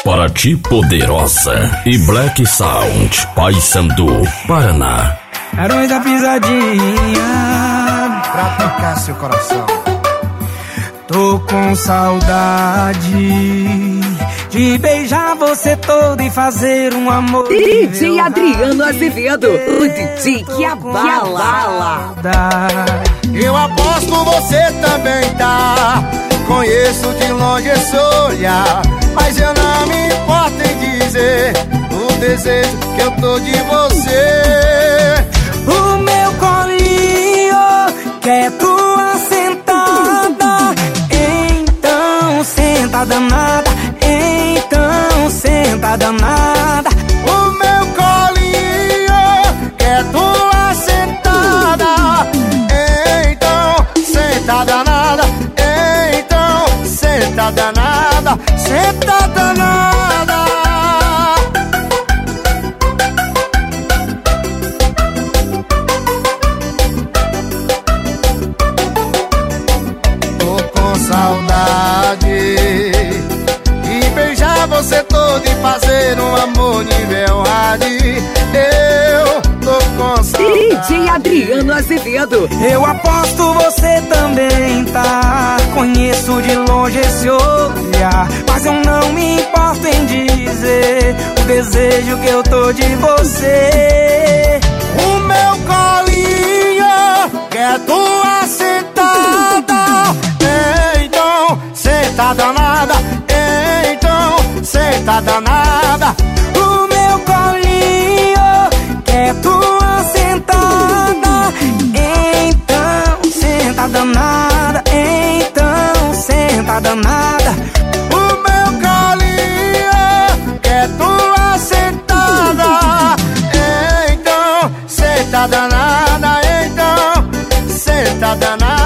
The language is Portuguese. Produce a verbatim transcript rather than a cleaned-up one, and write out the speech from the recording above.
Paraty Poderosa e Black Sound, Paysandu, Paraná. Barões da Pisadinha, pra tocar seu coração. Tô com saudade de beijar você todo e fazer um amor. D J Adriano Azevedo, o D J que abala. Eu aposto você também tá. Conheço de longe esse olhar, mas eu não me importo em dizer o desejo que eu tô de você. O meu colinho quer tua sentada, então senta danada, então senta danada. O meu colinho quer tua sentada, então senta danada, então senta danada, senta danada. Saudade de beijar você todo e fazer um amor nível hard. Eu tô com saudade. D J Adriano Azevedo. Eu aposto você também tá. Conheço de longe esse olhar, mas eu não me importo em dizer o desejo que eu tô de você. O meu colinho quer tua sentada, senta danada, então senta danada. O meu colinho quer tua sentada, então senta danada, então senta danada. O meu colinho quer tua sentada, então senta danada, então senta danada.